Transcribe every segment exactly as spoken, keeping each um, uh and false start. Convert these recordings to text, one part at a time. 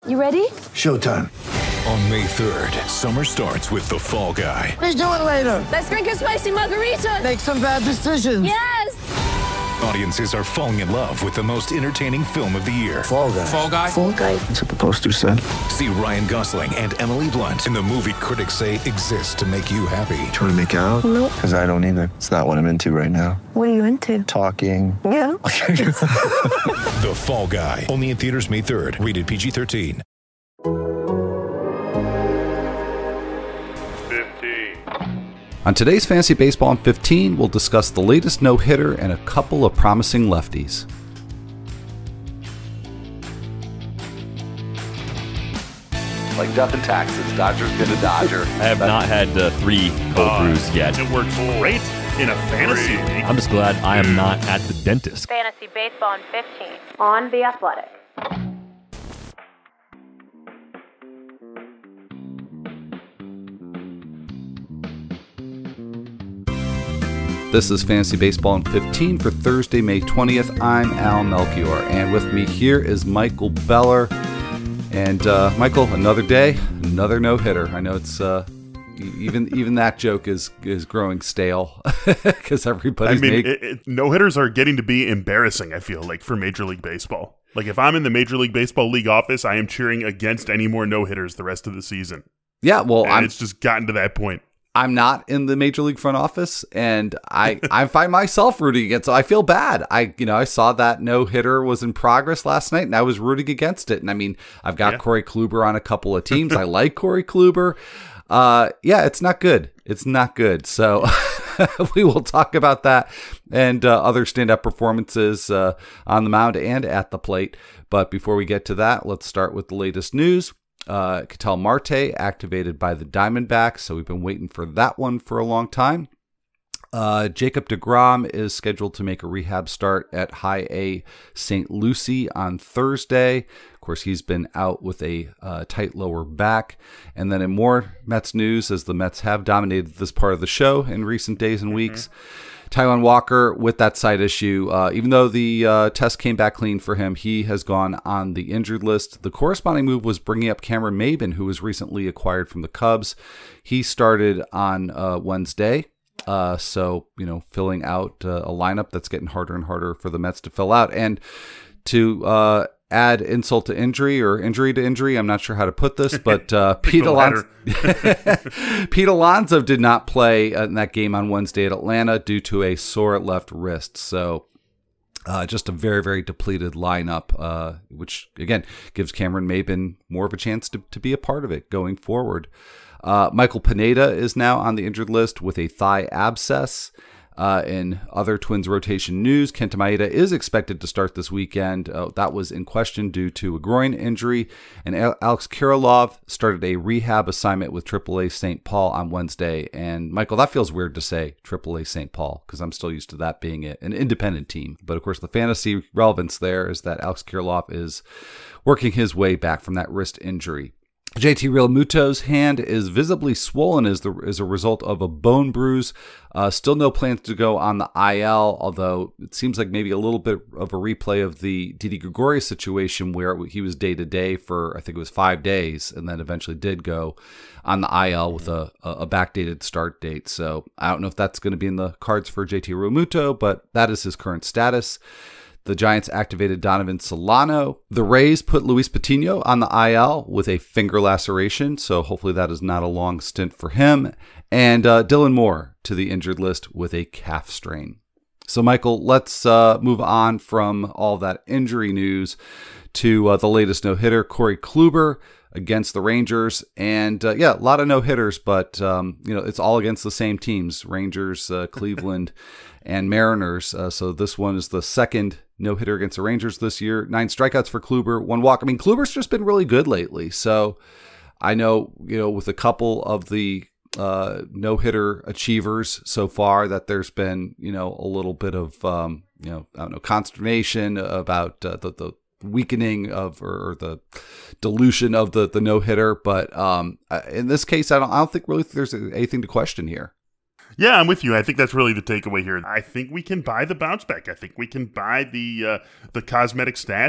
You ready? Showtime. On May third, summer starts with The Fall Guy. Let's do it later. Let's drink a spicy margarita. Make some bad decisions. Yes! Audiences are falling in love with the most entertaining film of the year. Fall Guy. Fall Guy? Fall guy. That's what the poster said. See Ryan Gosling and Emily Blunt in the movie critics say exists to make you happy. Trying to make it out? Nope. Because I don't either. It's not what I'm into right now. What are you into? Talking. Yeah. The Fall Guy. Only in theaters May third. Rated P G thirteen. On today's Fantasy Baseball in fifteen, we'll discuss the latest no-hitter and a couple of promising lefties. Like death and taxes, Dodger's gonna Dodger. I have not had uh, three cold Uh, brews yet. It works great in a fantasy league. I'm just glad I am not at the dentist. Fantasy Baseball in fifteen on The Athletic. This is Fantasy Baseball in fifteen for Thursday, May twentieth. I'm Al Melchior, and with me here is Michael Beller. And uh, Michael, another day, another no-hitter. I know it's uh, even even that joke is is growing stale because everybody's. I mean, make- it, it, no-hitters are getting to be embarrassing, I feel like, for Major League Baseball. Like, if I'm in the Major League Baseball league office, I am cheering against any more no-hitters the rest of the season. yeah, well, And I'm it's just gotten to that point. I'm not in the Major League front office, and I I find myself rooting against. So I feel bad. I you know I saw that no hitter was in progress last night, and I was rooting against it. And I mean, I've got Yeah. Corey Kluber on a couple of teams. I like Corey Kluber. Uh, yeah, it's not good. It's not good. So we will talk about that and uh, other stand-up performances uh, on the mound and at the plate. But before we get to that, let's start with the latest news. Uh, Ketel Marte activated by the Diamondbacks, so we've been waiting for that one for a long time. Uh, Jacob deGrom is scheduled to make a rehab start at High A Saint Lucie on Thursday. Of course, he's been out with a uh, tight lower back. And then in more Mets news, as the Mets have dominated this part of the show in recent days and mm-hmm. weeks, Taijuan Walker with that side issue, uh, even though the uh, test came back clean for him, he has gone on the injured list. The corresponding move was bringing up Cameron Maybin, who was recently acquired from the Cubs. He started on uh, Wednesday, uh, so you know, filling out uh, a lineup that's getting harder and harder for the Mets to fill out. And to uh, add insult to injury or injury to injury, I'm not sure how to put this, but uh, Pete Alonso Pete Alonso did not play in that game on Wednesday at Atlanta due to a sore left wrist. So uh, just a very, very depleted lineup, uh, which, again, gives Cameron Maybin more of a chance to, to be a part of it going forward. Uh, Michael Pineda is now on the injured list with a thigh abscess. Uh, in other Twins rotation news, Kenta Maeda is expected to start this weekend. Uh, that was in question due to a groin injury. And Al- Alex Kirilloff started a rehab assignment with triple A Saint Paul on Wednesday. And Michael, that feels weird to say triple A Saint Paul because I'm still used to that being a, an independent team. But of course, the fantasy relevance there is that Alex Kirilloff is working his way back from that wrist injury. J T Realmuto's hand is visibly swollen as, the, as a result of a bone bruise. Uh, still no plans to go on the I L, although it seems like maybe a little bit of a replay of the Didi Gregorius situation where he was day-to-day for, I think it was five days, and then eventually did go on the I L with a, a backdated start date. So I don't know if that's going to be in the cards for J T Realmuto, but that is his current status. The Giants activated Donovan Solano. The Rays put Luis Patino on the I L with a finger laceration, so hopefully that is not a long stint for him. And uh, Dylan Moore to the injured list with a calf strain. So, Michael, let's uh, move on from all that injury news to uh, the latest no-hitter, Corey Kluber against the Rangers. And, uh, yeah, a lot of no-hitters, but, um, you know, it's all against the same teams, Rangers, uh, Cleveland, and Mariners. Uh, so this one is the second no-hitter against the Rangers this year. Nine strikeouts for Kluber, one walk. I mean, Kluber's just been really good lately. So I know, you know, with a couple of the uh, no-hitter achievers so far that there's been, you know, a little bit of, um, you know, I don't know, consternation about uh, the, the weakening of or the dilution of the, the no-hitter. But um, in this case, I don't, I don't think really there's anything to question here. Yeah, I'm with you. I think that's really the takeaway here. I think we can buy the bounce back. I think we can buy the uh, the cosmetic stats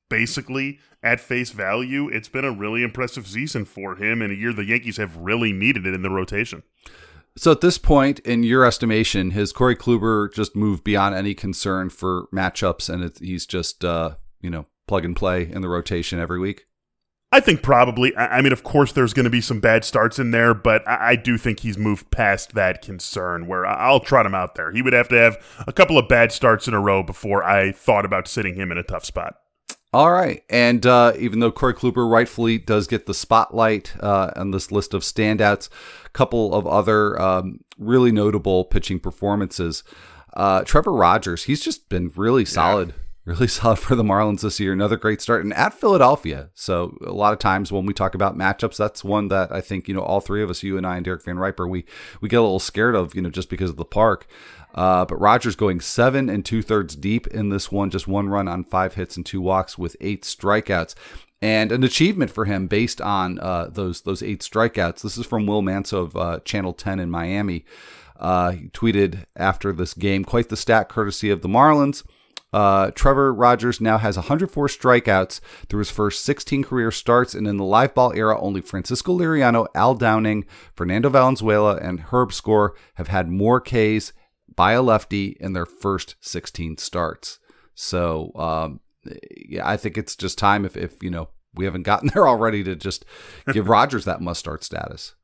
basically at face value, it's been a really impressive season for him in a year the Yankees have really needed it in the rotation. So at this point, in your estimation, has Corey Kluber just moved beyond any concern for matchups, and it, he's just, uh, you know, plug and play in the rotation every week? I think probably. I mean, of course, there's going to be some bad starts in there, but I do think he's moved past that concern where I'll trot him out there. He would have to have a couple of bad starts in a row before I thought about sitting him in a tough spot. All right. And uh, even though Corey Kluber rightfully does get the spotlight uh, on this list of standouts, a couple of other um, really notable pitching performances. Uh, Trevor Rogers, he's just been really solid. Yeah. Really solid for the Marlins this year. Another great start, and at Philadelphia. So a lot of times when we talk about matchups, that's one that I think, you know, all three of us, you and I and Derek Van Riper, we we get a little scared of, you know, just because of the park. Uh, but Rogers going seven and two thirds deep in this one, just one run on five hits and two walks with eight strikeouts. And an achievement for him based on uh, those those eight strikeouts. This is from Will Manso of uh, Channel ten in Miami. Uh, he tweeted after this game, quite the stat courtesy of the Marlins. Uh, Trevor Rogers now has one hundred four strikeouts through his first sixteen career starts, and in the live ball era, only Francisco Liriano, Al Downing, Fernando Valenzuela, and Herb Score have had more Ks by a lefty in their first sixteen starts. So, um, yeah, I think it's just time if, if, you know, we haven't gotten there already to just give Rogers that must-start status.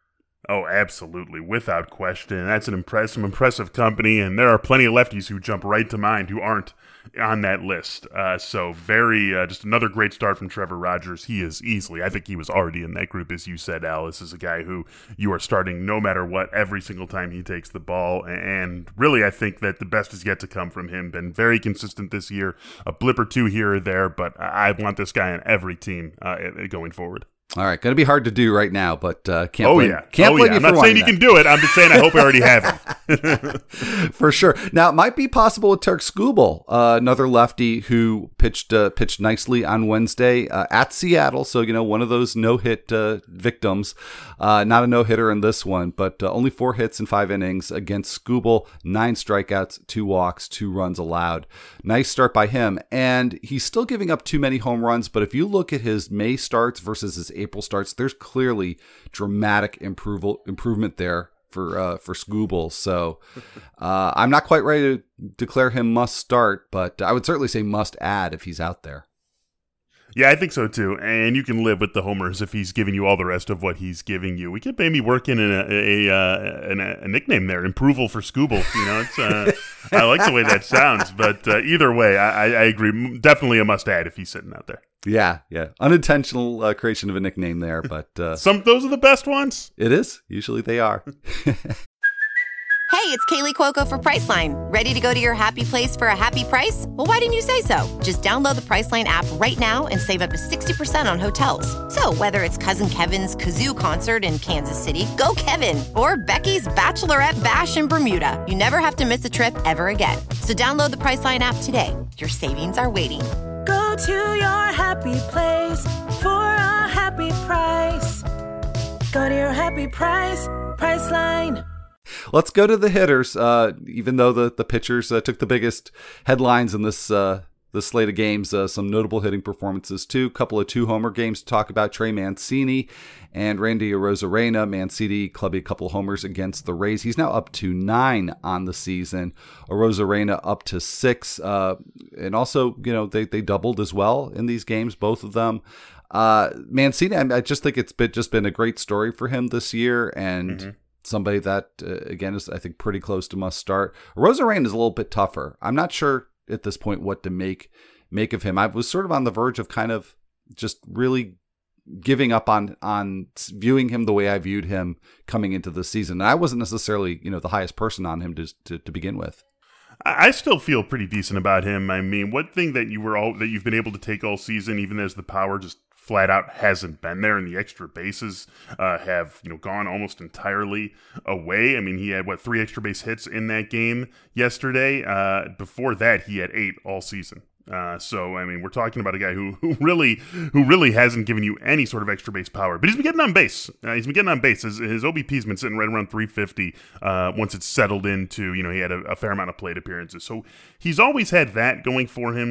Oh, absolutely. Without question. That's an impressive, impressive company, and there are plenty of lefties who jump right to mind who aren't on that list. Uh, so very, uh, just another great start from Trevor Rogers. He is easily, I think he was already in that group, as you said, Al. This is a guy who you are starting no matter what every single time he takes the ball, and really I think that the best is yet to come from him. Been very consistent this year, a blip or two here or there, but I want this guy on every team uh, going forward. All right, going to be hard to do right now, but uh, can't oh blame, yeah, can't oh blame yeah. you I'm for not saying you that. can do it. I'm just saying I hope I already have him. For sure. Now, it might be possible with Tarik Skubal, uh, another lefty who pitched uh, pitched nicely on Wednesday uh, at Seattle. So, you know, one of those no-hit uh, victims. Uh, not a no-hitter in this one, but uh, only four hits in five innings against Skubal, nine strikeouts, two walks, two runs allowed. Nice start by him. And he's still giving up too many home runs, but if you look at his May starts versus his April starts, there's clearly dramatic improve- improvement there for uh, for Skubal. So uh, I'm not quite ready to declare him must start, but I would certainly say must add if he's out there. Yeah, I think so too. And you can live with the homers if he's giving you all the rest of what he's giving you. We could maybe work in a a, a, a, a nickname there, Improval for Skubal. You know, it's uh, I like the way that sounds. But uh, either way, I, I agree. Definitely a must add if he's sitting out there. Yeah, yeah. Unintentional uh, creation of a nickname there, but uh, some those are the best ones. It is. Usually they are. Hey, it's Kaylee Cuoco for Priceline. Ready to go to your happy place for a happy price? Well, why didn't you say so? Just download the Priceline app right now and save up to sixty percent on hotels. So whether it's Cousin Kevin's Kazoo Concert in Kansas City, go Kevin, or Becky's Bachelorette Bash in Bermuda, you never have to miss a trip ever again. So download the Priceline app today. Your savings are waiting. Go to your happy place for a happy price. Go to your happy price, Priceline. Let's go to the hitters. Uh, even though the the pitchers uh, took the biggest headlines in this uh, this slate of games, uh, some notable hitting performances too. A couple of two homer games to talk about. Trey Mancini and Randy Arozarena. Mancini clubbing a couple of homers against the Rays. He's now up to nine on the season. Arozarena up to six. Uh, and also, you know, they they doubled as well in these games, both of them. Uh, Mancini, I just think it's been, just been a great story for him this year, and mm-hmm. somebody that, uh, again, is, I think, pretty close to must start. Arozarena is a little bit tougher. I'm not sure at this point what to make make of him. I was sort of on the verge of kind of just really giving up on on viewing him the way I viewed him coming into the season. And I wasn't necessarily, you know, the highest person on him to to, to begin with. I still feel pretty decent about him. I mean, one thing that you were all that you've been able to take all season, even as the power just flat out hasn't been there, and the extra bases uh, have, you know, gone almost entirely away. I mean, he had what three extra base hits in that game yesterday. Uh, before that, he had eight all season. Uh, so I mean, we're talking about a guy who, who really, who really hasn't given you any sort of extra base power, but he's been getting on base. Uh, he's been getting on base. His, his O B P's been sitting right around three fifty. Uh, once it's settled into, you know, he had a, a fair amount of plate appearances, so he's always had that going for him.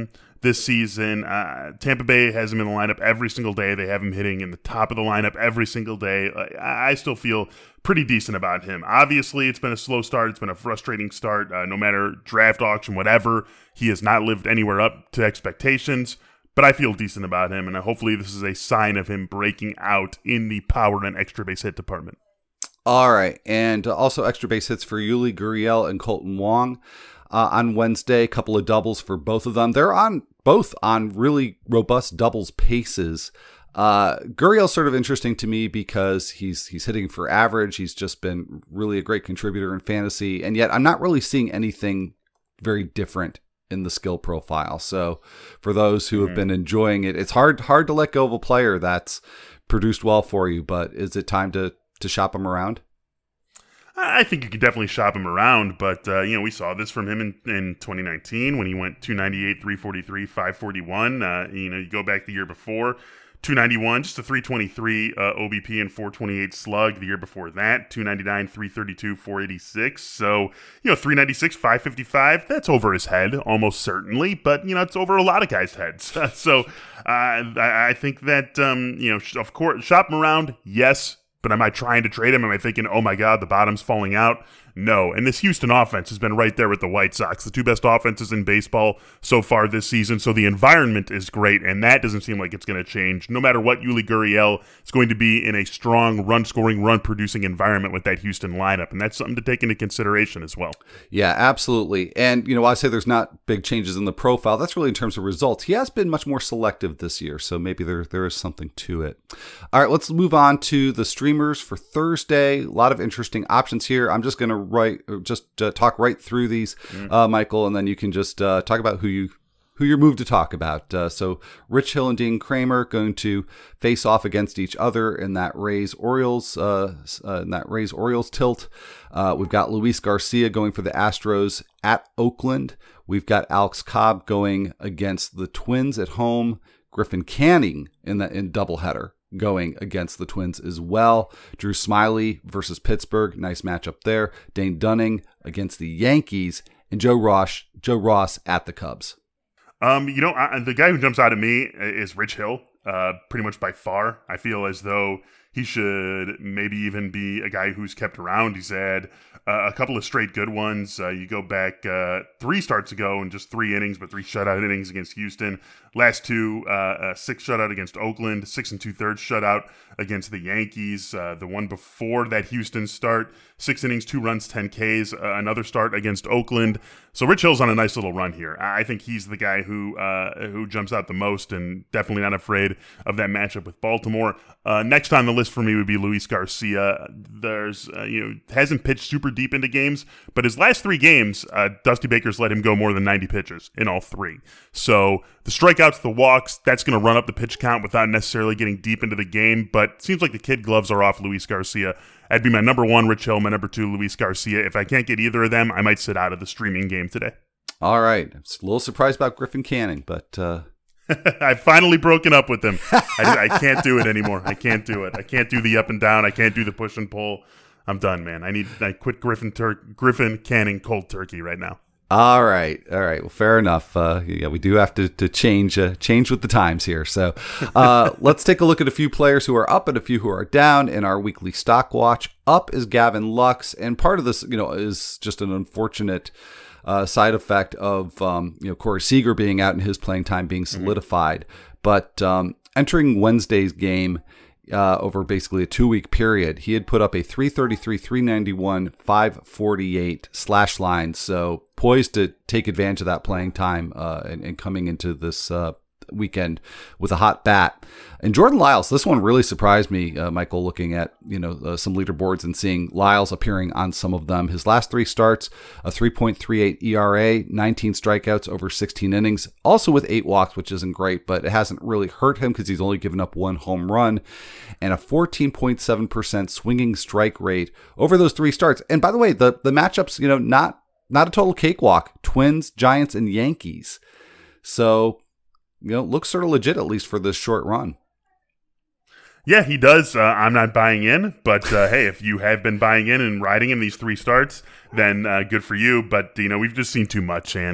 this season. Uh, Tampa Bay has him in the lineup every single day. They have him hitting in the top of the lineup every single day. Uh, I still feel pretty decent about him. Obviously, it's been a slow start. It's been a frustrating start. Uh, no matter draft, auction, whatever, he has not lived anywhere up to expectations. But I feel decent about him, and hopefully this is a sign of him breaking out in the power and extra base hit department. All right, and also extra base hits for Yuli Gurriel and Colton Wong uh, on Wednesday. A couple of doubles for both of them. They're on both on really robust doubles paces. Uh, Gurriel's sort of interesting to me because he's he's hitting for average. He's just been really a great contributor in fantasy, and yet I'm not really seeing anything very different in the skill profile. So for those who have been enjoying it, it's hard hard to let go of a player that's produced well for you, but is it time to to shop him around? I think you could definitely shop him around, but uh, you know, we saw this from him in, in twenty nineteen when he went two ninety-eight, three forty-three, five forty-one. Uh, you know, you go back the year before, two ninety-one, just a three twenty-three uh, O B P and four twenty-eight slug. The year before that, two ninety-nine, three thirty-two, four eighty-six. So, you know, three ninety-six, five fifty-five, that's over his head, almost certainly. But, you know, it's over a lot of guys' heads. so uh, I, I think that, um, you know, of course, shop him around, yes. But am I trying to trade him? Am I thinking, oh my God, the bottom's falling out? No. And this Houston offense has been right there with the White Sox, the two best offenses in baseball so far this season. So the environment is great, and that doesn't seem like it's going to change. No matter what, Yuli Gurriel is going to be in a strong run-scoring, run-producing environment with that Houston lineup, and that's something to take into consideration as well. Yeah, absolutely. And, you know, I say there's not big changes in the profile. That's really in terms of results. He has been much more selective this year, so maybe there there is something to it. All right, let's move on to the streamers for Thursday. A lot of interesting options here. I'm just going to right just uh, talk right through these, uh, Michael, and then you can just uh, talk about who you who you're moved to talk about. Uh, so Rich Hill and Dean Kramer going to face off against each other in that Rays Orioles uh, uh, in that Rays Orioles tilt. Uh, we've got Luis Garcia going for the Astros at Oakland. We've got Alex Cobb going against the Twins at home. Griffin Canning in the in doubleheader going against the Twins as well. Drew Smyly versus Pittsburgh. Nice matchup there. Dane Dunning against the Yankees. And Joe Ross, Joe Ross at the Cubs. Um, you know, I, the guy who jumps out at me is Rich Hill, uh, pretty much by far. I feel as though he should maybe even be a guy who's kept around. He's had uh, a couple of straight good ones. Uh, you go back uh, three starts ago and just three innings, but three shutout innings against Houston. Last two, uh, uh, six shutout against Oakland, six and two-thirds shutout against the Yankees. Uh, the one before that Houston start, six innings, two runs, ten Ks, uh, another start against Oakland. So Rich Hill's on a nice little run here. I think he's the guy who uh, who jumps out the most and definitely not afraid of that matchup with Baltimore. Uh, next on the list for me would be Luis Garcia. There's, uh, you know, hasn't pitched super deep into games, but his last three games, uh, Dusty Baker's let him go more than ninety pitches in all three. So the strikeouts, the walks, that's going to run up the pitch count without necessarily getting deep into the game, but it seems like the kid gloves are off Luis Garcia. That'd be my number one, Rich Hill, my number two, Luis Garcia. If I can't get either of them, I might sit out of the streaming game today. All right. I'm a little surprised about Griffin Canning, but... Uh... I've finally broken up with him. I, I can't do it anymore. I can't do it. I can't do the up and down. I can't do the push and pull. I'm done, man. I need I quit Griffin Tur- Griffin Canning cold turkey right now. All right, all right. Well, fair enough. Uh, yeah, we do have to to change uh, change with the times here. So uh, let's take a look at a few players who are up and a few who are down in our weekly stock watch. Up is Gavin Lux, and part of this, you know, is just an unfortunate uh, side effect of um, you know Corey Seager being out and his playing time being solidified. Mm-hmm. But um, entering Wednesday's game. Uh, over basically a two-week period, he had put up a three thirty-three, three ninety-one, five forty-eight slash line, so poised to take advantage of that playing time uh, and, and coming into this uh, weekend with a hot bat. And Jordan Lyles, this one really surprised me, uh, Michael, looking at you know uh, some leaderboards and seeing Lyles appearing on some of them. His last three starts, a three point three eight E R A, nineteen strikeouts over sixteen innings, also with eight walks, which isn't great, but it hasn't really hurt him because he's only given up one home run, and a fourteen point seven percent swinging strike rate over those three starts. And by the way, the the matchups, you know, not not a total cakewalk. Twins, Giants, and Yankees. So, you know, looks sort of legit, at least for this short run. Yeah, he does. Uh, I'm not buying in, but uh, hey, if you have been buying in and riding in these three starts, then uh, good for you. But, you know, we've just seen too much. And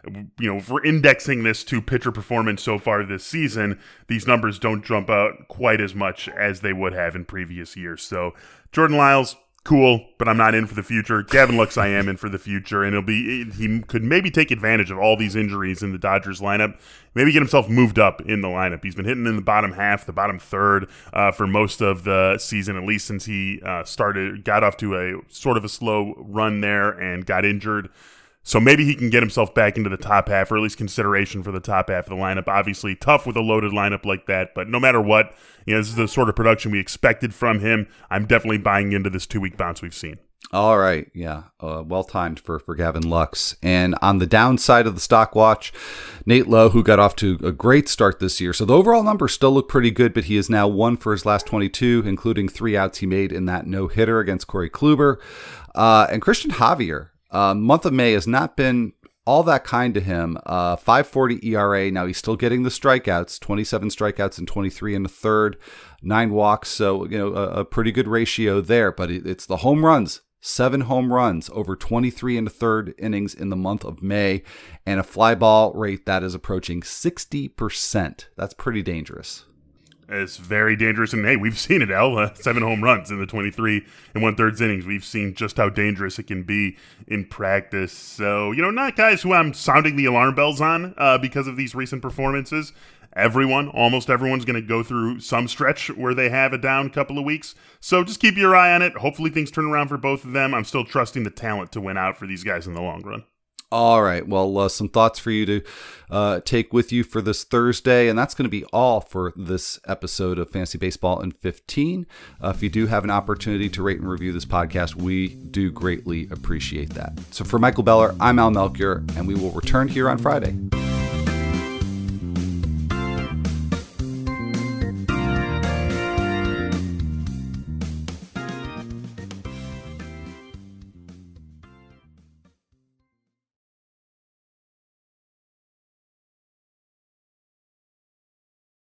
you know, if we're indexing this to pitcher performance so far this season, these numbers don't jump out quite as much as they would have in previous years. So Jordan Lyles, cool, but I'm not in for the future. Gavin Lux, I am in for the future, and it'll be he could maybe take advantage of all these injuries in the Dodgers lineup. Maybe get himself moved up in the lineup. He's been hitting in the bottom half, the bottom third uh, for most of the season, at least since he uh, started, got off to a sort of a slow run there and got injured. So maybe he can get himself back into the top half, or at least consideration for the top half of the lineup. Obviously, tough with a loaded lineup like that, but no matter what, you know, this is the sort of production we expected from him. I'm definitely buying into this two-week bounce we've seen. All right, yeah, uh, well timed for, for Gavin Lux. And on the downside of the stock watch, Nate Lowe, who got off to a great start this year. So the overall numbers still look pretty good, but he is now one for his last twenty-two, including three outs he made in that no-hitter against Corey Kluber. Uh, and Christian Javier, uh, month of May has not been all that kind to him. Uh, five forty E R A. Now he's still getting the strikeouts, twenty-seven strikeouts and twenty-three in the third, nine walks. So, you know, a, a pretty good ratio there, but it, it's the home runs. Seven home runs over twenty-three and a third innings in the month of May, and a fly ball rate that is approaching sixty percent. That's pretty dangerous. It's very dangerous, and hey, we've seen it, Al. Uh, seven home runs in the twenty-three and one-thirds innings. We've seen just how dangerous it can be in practice. So, you know, not guys who I'm sounding the alarm bells on uh, because of these recent performances. Everyone, almost everyone's going to go through some stretch where they have a down couple of weeks. So just keep your eye on it. Hopefully things turn around for both of them. I'm still trusting the talent to win out for these guys in the long run. All right. Well, uh, some thoughts for you to uh, take with you for this Thursday. And that's going to be all for this episode of Fantasy Baseball in fifteen. Uh, if you do have an opportunity to rate and review this podcast, we do greatly appreciate that. So for Michael Beller, I'm Al Melchior, and we will return here on Friday.